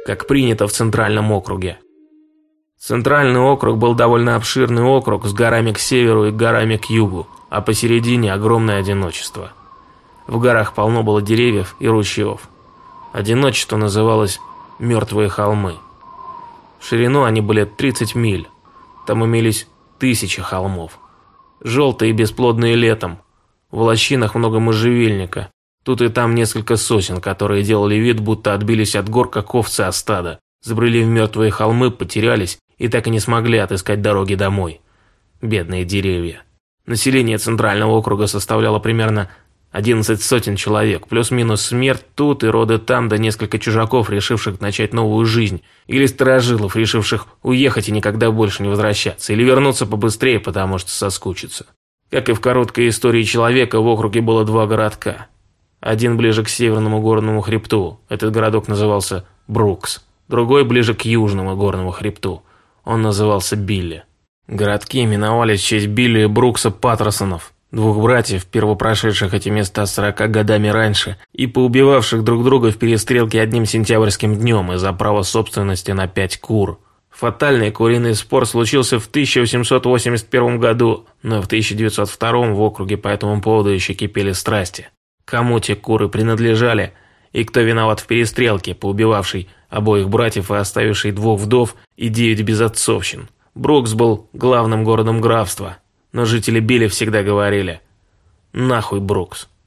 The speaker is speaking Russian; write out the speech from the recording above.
как принято в Центральном округе. Центральный округ был довольно обширный округ с горами к северу и горами к югу, а посередине огромное одиночество. В горах полно было деревьев и ручьев. Одиночество называлось «Мертвые холмы». В ширину они были 30 миль. Там имелись тысячи холмов. Желтые и бесплодные летом. В лощинах много можжевельника. Тут и там несколько сосен, которые делали вид, будто отбились от гор, как овцы от стада. Забрели в мертвые холмы, потерялись и так и не смогли отыскать дороги домой. Бедные деревья. Население Центрального округа составляло примерно 11 сотен человек, плюс-минус смерть тут и роды там, да несколько чужаков, решивших начать новую жизнь, или старожилов, решивших уехать и никогда больше не возвращаться, или вернуться побыстрее, потому что соскучатся. Как и в короткой истории человека, в округе было два городка. Один ближе к северному горному хребту, этот городок назывался Брукс, другой ближе к южному горному хребту, он назывался Билли. Городки именовались в честь Билли и Брукса Паттерсонов, двух братьев, первопрошедших эти места 40 годами раньше и поубивавших друг друга в перестрелке одним сентябрьским днем из-за права собственности на 5 кур. Фатальный куриный спор случился в 1881 году, но в 1902 в округе по этому поводу еще кипели страсти. Кому те куры принадлежали и кто виноват в перестрелке, поубивавшей обоих братьев и оставившей 2 вдов и 9 безотцовщин. Брукс был главным городом графства. Но жители Билли всегда говорили: «Нахуй Брукс».